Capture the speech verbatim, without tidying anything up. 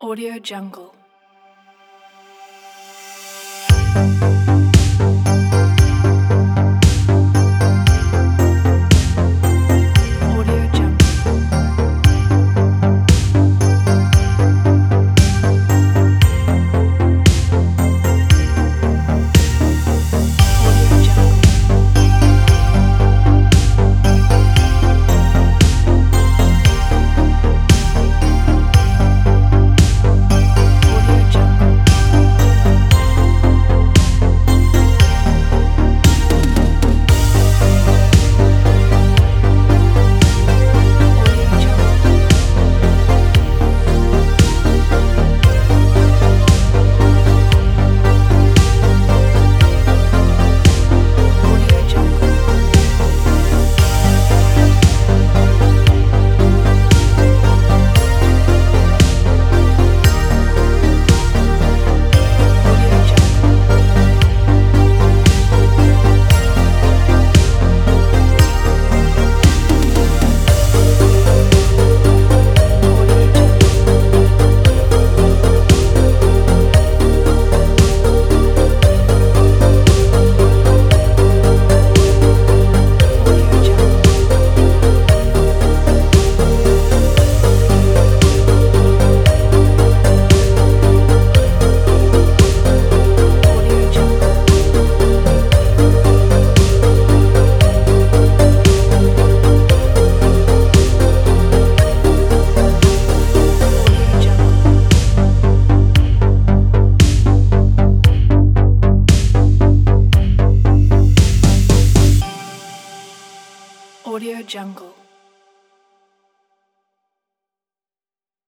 Audio Jungle. Audio Jungle. Audio Jungle. Audio Jungle. Audio Jungle. Audio Jungle. Audio Jungle. Audio Jungle. Audio Jungle. Audio Jungle. Audio Jungle. Audio Jungle.